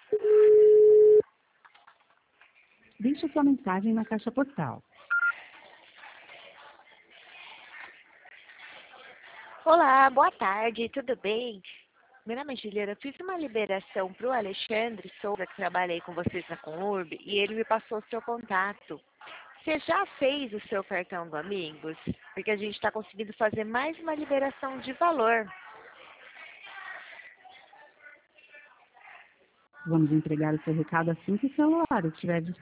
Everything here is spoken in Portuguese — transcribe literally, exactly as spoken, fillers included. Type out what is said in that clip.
Deixe sua mensagem na caixa postal. Olá, boa tarde, tudo bem? Meu nome é Juliana, eu fiz uma liberação para o Alexandre Souza, que trabalhei com vocês na Conurb, e ele me passou o seu contato. Você já fez o seu cartão do Amigos? Porque a gente está conseguindo fazer mais uma liberação de valor. Vamos entregar o seu recado assim que o celular estiver disponível.